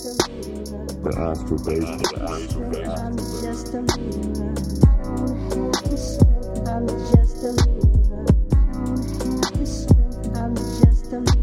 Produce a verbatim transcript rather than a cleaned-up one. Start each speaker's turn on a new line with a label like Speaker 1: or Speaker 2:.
Speaker 1: The astral base.
Speaker 2: I'm just a mirror. I don't have the strength. I'm just a mirror. I don't have the strength. I'm just a mirror.